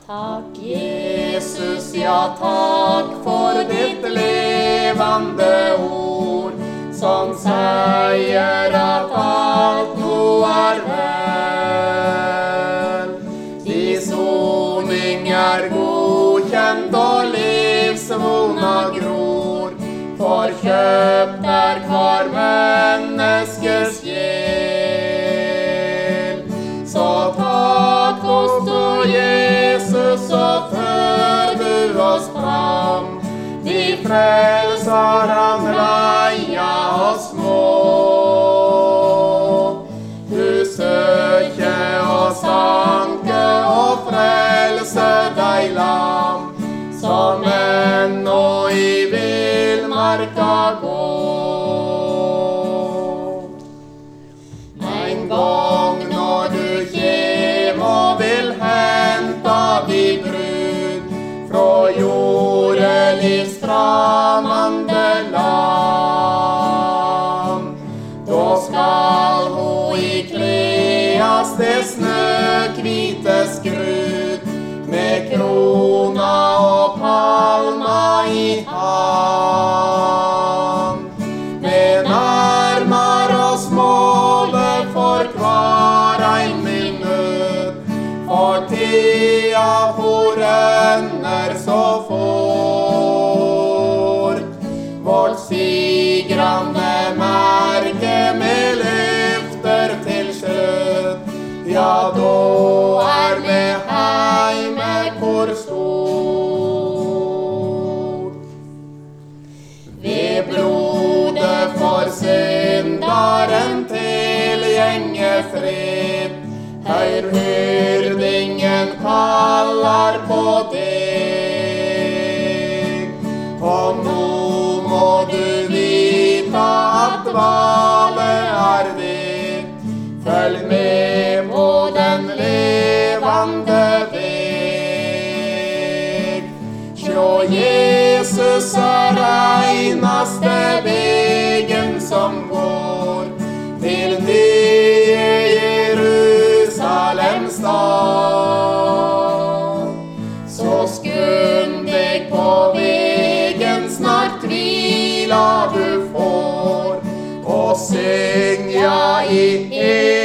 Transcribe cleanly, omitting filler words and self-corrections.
Takk, Jesus, ja, takk for ditt levende ord, som sier at alt nå vel. De soning godkjent og livsvona gror, for kjøpt hver menneskes sjel. Så takk oss du, Jesus, og før du oss fram, de frelser han leia oss må. Du søker og sanke og frelse deg lam, som ennå i villmarka går. En gang når du kjem og vil henta di brud fra jordelivs framande land, da skal hun ikleas det snøkvite skrud, med krona og palma i hand. Med nærmar oss målet for hver ein minutt, for tida hun renner så fort. Vårt sigrande merke med løfter til slutt, ja, da vi heime hvor stor. Ved blodet for syndaren tilgjenge fred, høyr hyrdingen kallar på deg. Og nå må du vita at valet ditt, følg med på den levande veg. Sjå, Jesus einaste vegen som går til nye Jerusalem stad. Så skund deg på vegen, snart hvila du får, og syng ja i